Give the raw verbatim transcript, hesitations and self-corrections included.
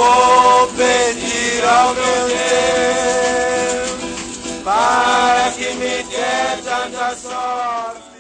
vou pedir ao meu Deus para que me dê tanta sorte.